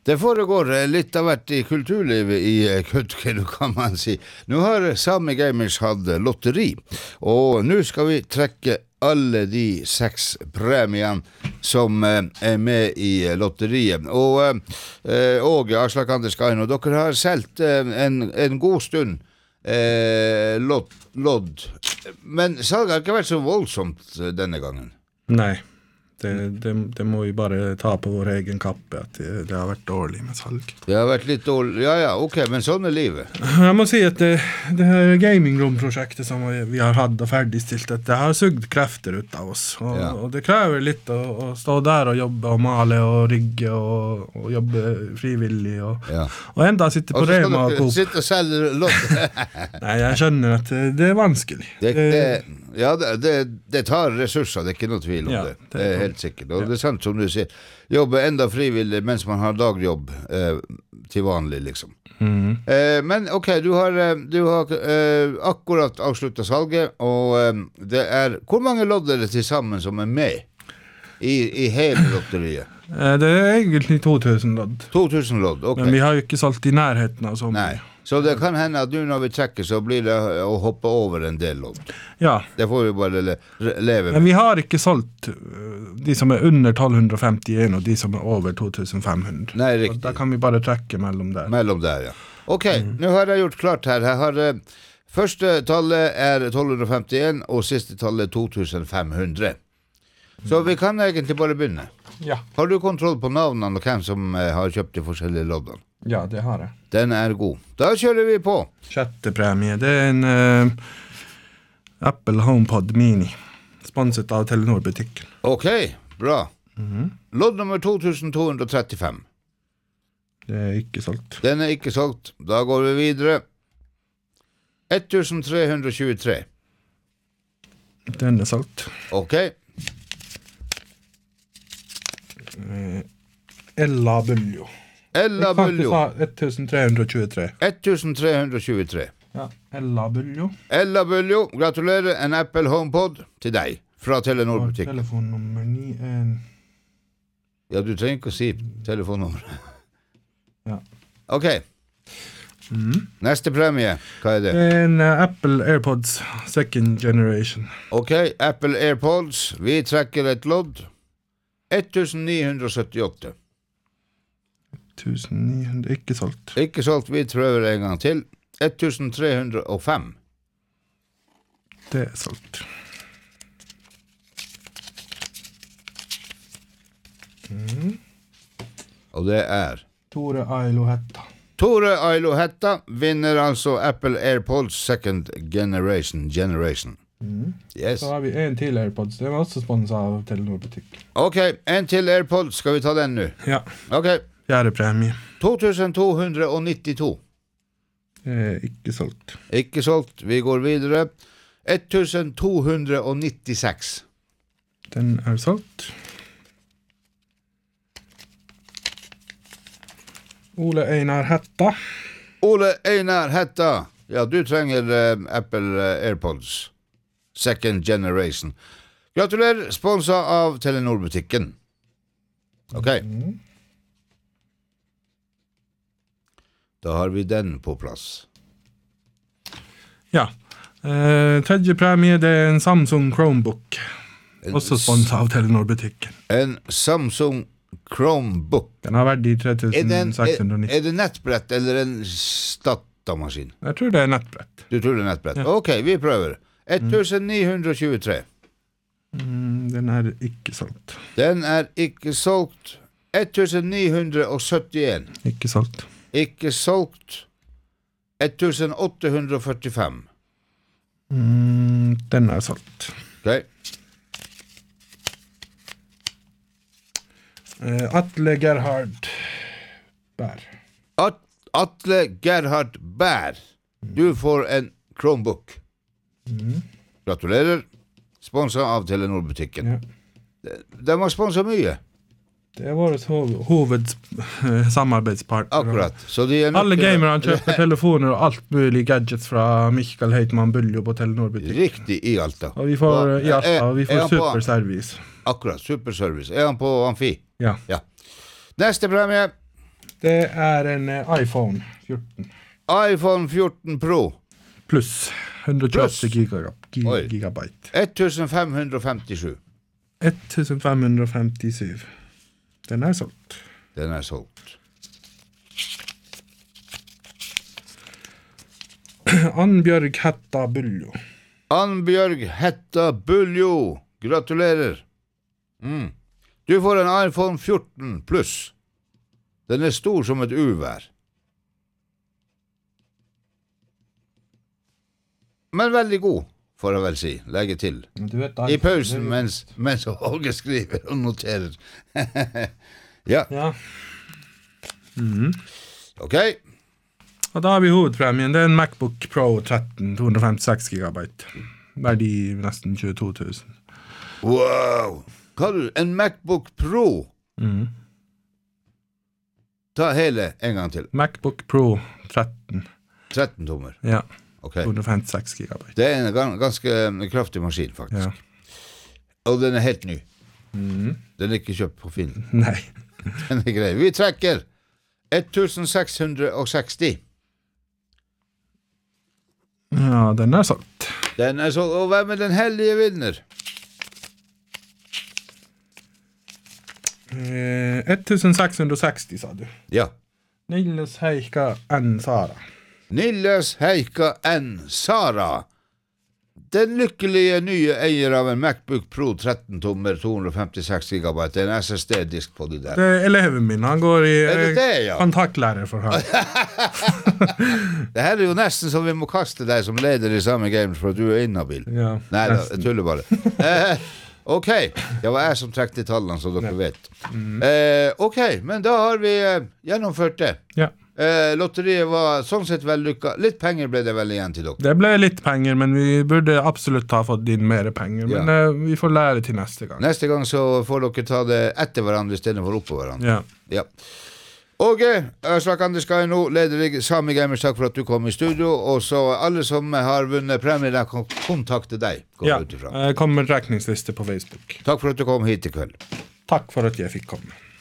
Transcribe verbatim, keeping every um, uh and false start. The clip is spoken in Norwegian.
Det foregår litt av hvert i kulturlivet i Kautokeino, kan man si. Nå har Sami Gamers hatt lotteri, og nå skal vi trekke alle de seks premiene som er med i lotteriet. Og Åge, Aslak Anders Gaino, dere har solgt en, en god stund eh, lodd, lodd, men salget har ikke vært så voldsomt denne gangen. Nei. Det, det, det må vi bare ta på vår egen kappe at det, det har vært dårlig med salg. Det har vært litt dårlig, ja ja, ok, men sånn er livet. Jeg må si at det, det her gaming room-prosjektet som vi har hatt og ferdigstilt, det har sugd krefter ut av oss, og, ja. og det krever litt å, å stå der og jobbe og male og rigge og, og jobbe frivillig og, ja. og enda sitte på Rema og Coop. Sitte og selge lodd. Nei, jeg skjønner at det, det er vanskelig. Det, det, ja, det, det, det tar ressurser, det er ikke noe tvil om ja, det. Det er helt sikkert, og ja. det er sant som du sier, jobbe enda frivillig mens man har dagjobb eh, til vanlig liksom. Mm. Eh, men ok, du har, du har eh, akkurat avsluttet salget, og eh, det er, hvor mange lodd er det til sammen som er med i, i hele lotteriet? Eh, det er egentlig to tusen lodd. to tusen lodd, ok. Men vi har jo ikke solgt i nærheten av så mye. Nei. Så det kan hende at nu når vi trekker så blir det å hoppe over en del lodd. Ja. Det får vi bare le leve med. Men vi har ikke solgt de som er under tolv femtien og de som er over to tusen fem hundre. Nei, riktig. Da kan vi bare trekke mellom der. Mellom der, ja. Ok, mm. nå har jeg gjort klart her. Jeg har, uh, første tallet er tolv femtien og siste tallet to tusen fem hundre. Så vi kan egentlig bare begynne. Ja. Har du kontroll på navnene og hvem som uh, har kjøpt de forskjellige loddene? Ja, det har jeg. Den er god. Da kjører vi på. Sjette premie, det er en uh, Apple HomePod Mini, sponset av Telenor-butikken. Ok, bra. Mm-hmm. Lodd nummer to tusen to hundre trettifem. Det er ikke solgt. Den er ikke solgt. Da går vi videre. ett tusen tre hundre tjuetre. Den er solgt. Ok. Uh, Ella Buljo. Ella Buljo. ett tusen tre hundre tjuetre. ett tusen tre hundre tjuetre. Ja, Ella Buljo. Ella Buljo, gratulerer, en Apple HomePod til deg, fra Telenor-butikken. Telefonnummer ni en... Ja, du trenger ikke å si telefonnummer. Ja. Ok. Mm. Neste premie, hva er det? En uh, Apple AirPods second generation. Ok, Apple AirPods, vi trekker et lodd. ett tusen ni hundre syttiåtte. ett tusen ni hundre, ikke solgt. Ikke solgt, vi prøver en gang til. ett tusen tre hundre fem. Det er solgt. Mm. Og det er Tore Ailo Hetta. Tore Ailo Hetta vinner altså Apple AirPods second generation. generation. Mm. Yes. Så har vi en til AirPods. Det var også sponset av Telenor-butikk. Ok, en til AirPods. Skal vi ta den nå? Ja. Ok. Fjerde premie. to tusen to hundre nittito. Eh, ikke solgt. Ikke solgt. Vi går videre. ett tusen to hundre nittiseks. Den er solgt. Ole Einar Hetta. Ole Einar Hetta. Ja, du trenger uh, Apple uh, AirPods second generation. Gratulerer, sponset av Telenor-butikken. Ok. Mm. Da har vi den på plass. Ja. Eh, tredje premie, det er en Samsung Chromebook. En også sponset av Telenor-butikken. En Samsung Chromebook. Den har verdi tre tusen seks hundre nitti. Er, er det nettbrett eller en datamaskin? Jeg tror det er nettbrett. Du tror det er nettbrett? Ja. Ok, vi prøver. ett tusen ni hundre tjuetre. Mm, den er ikke solgt. Den er ikke solgt. ett tusen ni hundre syttien. Ikke solgt. Ikke solgt. ett tusen åtte hundre førtifem. Mm, den er solgt. Ok. Uh, Atle Gerhard Bær. At Atle Gerhard Bær. Du får en Chromebook. Mm. Gratulerer. Sponset av Telenor-butikken. Ja. De, de har sponset mye. Det er vår hoved samarbeidspartner. Akkurat. Så de er alle gamere kjøper telefoner og alt mulig gadgets fra Mikael Heitmann Buljo på Telenor-butikken. Riktig i Alta. Og vi får, i Alta, og vi får superservice. Akkurat, superservice. Er han på Amfi? Ja. Ja. Neste premie, Det er en eh, iPhone fjorten. iPhone fjorten Pro. Pluss hundratjueåtte gigab- gi- Oi. gigabyte. fifteen fifty-sju. fifteen fifty-syv. Den er solgt. Den er solgt. Annbjørg Hetta Buljo. Annbjørg Hetta Buljo. Gratulerer. Mm. Du får en iPhone fjorten pluss. Den er stor som et uvær. Men veldig god, får jeg vel si. Legge til. Du vet, I pausen mens, mens Holger skriver og noterer. Ja. Ja. Mhm. Ok. Og da har vi hovedpremien. Det er en MacBook Pro tretten, to hundre femtiseks gigabyte. Verdi nesten tjueto tusen. Wow. Hva har du? En MacBook Pro? Mhm. Ta hele en gang til. MacBook Pro tretten. tretten tommer. Ja. Ok. to hundre femtiseks gigabyte. Det er en gan- ganske kraftig maskin, faktisk. Ja. Og den er helt ny. Mhm. Den er ikke kjøpt på Finn. Nei. Den er grei. Vi trekker sexten seksti. Ja, den er solgt. Den er så, og hvem er den heldige vinner? Eh, sexten seksti, sa du. Ja. Nils Heika N. Sara. Nilles Heika N. Sara. Den lykkelige nye eier av en MacBook Pro tretten tommer, to hundre femtiseks gigabyte. En S S D-disk på de der. Det er eleven min. Han går i Er det det, ja? kontaktlærer for han. Det her er jo nesten som vi må kaste deg som leder i samme games for at du er inhabil. Ja, Nei da, nesten. jeg tuller bare. Eh, ok, det var jeg som trekte tallene, så dere vet. Mm. Eh, ok, men da har vi eh, gjennomført det. Ja. Eh, lotteriet var sånn sett vellykka. Litt penger ble det vel igjen til dere. Det ble litt penger, men vi burde absolutt ha fått inn mer penger. Men Ja. eh, vi får lære til neste gang. Neste gang så får dere ta det etter hverandre i stedet for oppå hverandre. Ja. Ja. Åge, Aslak Anders Skaino, leder i Sami Gamers, takk for at du kom i studio. Og så alle som har vunnet premier, de kan kontakte deg. Går Ja. jeg ut ifra. Eh, Kommer trekningsliste på Facebook. Takk for at du kom hit i kveld. Takk for at jeg fikk komme.